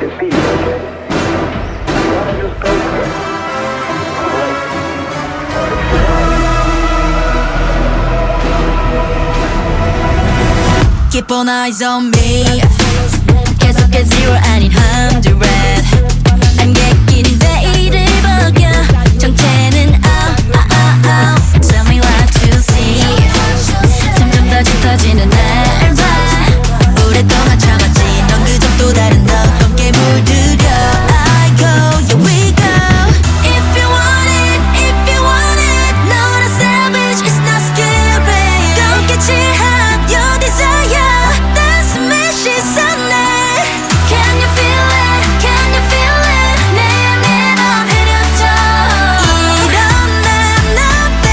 it be, okay? You wanna just go for it? Alright. Keep all eyes on me. 계속해 zero 아닌 100. 안개끼는 베일을 벗겨 정체는 out. Tell me what you see. 점점 더 짙어지는 날 봐. 오랫동안 참았지 넌 그저 또 다른 너 함께 물들여. I go, here we go. If you want it, if you want it. Not a savage, it's not scary. Don't get you hot, your desire. That's me, she's on it. Can you feel it? Can you feel it? 내 안에 너 흐려져. 이런 난 어때?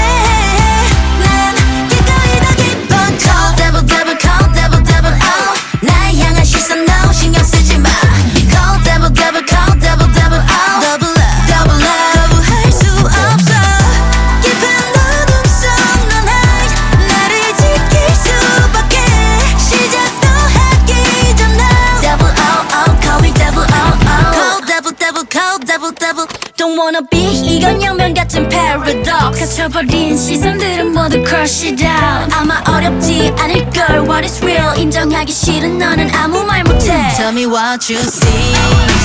난 기꺼이 더 깊어. Call devil, devil, call devil, devil, oh. 날 향한 시선 no 신경 쓰지 마. Call devil, devil, call devil, devil, oh. Double up, double up. 거부할 수 없어. 깊은 어둠 속 넌 hide. 나를 지킬 수밖에. 시작도 하기 전 now. Devil, oh, oh, call me devil, oh, oh. Call devil, devil, call devil, devil. Don't wanna be 이건 영변 같은 paradox. 갇혀버린 시선들은 모두 crush it out. 아마 어렵지 않을걸 what is real. 인정하기 싫은 너는 아무 말 못해. Tell me what you see.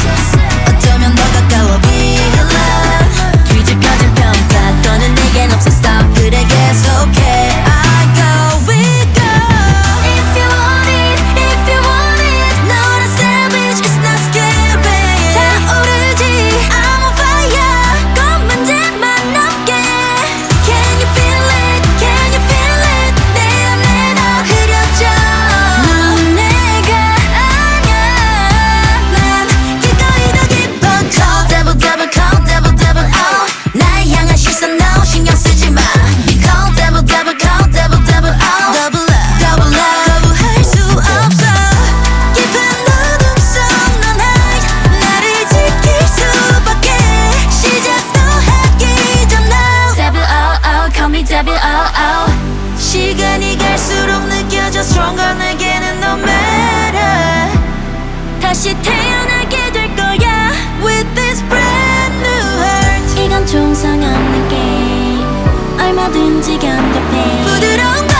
어쩌면 더 가까워 be alive. 뒤집혀진 평가 더는 내겐 없어 stop. 그래 계속해. I go, we go. If you want it, if you want it. Not a savage, it's not scary. 타오르지 I'm on fire. 검은 jet만 넘게. Can you feel it? Can you feel it? 내 안에 너 흐려져. 넌 내가 아냐. 난 기꺼이 더 깊어. Call devil, devil, call devil, devil, oh. 날 향한 시선 no 신경 쓰지 마. Call devil, devil, call devil, devil, oh. Double up, double up. 거부할 수 없어. 깊은 어둠 속 넌 hide. 나를 지킬 수밖에. 시작도 하기 전 now. Devil, oh, oh, call me devil, oh, oh. 시간이 갈수록 느껴져 stronger 내게는 no matter. 다시 태어나게 될 거야 with this brand new heart. 이건 정상 없는 게임 얼마든지 견뎌해. 부드러운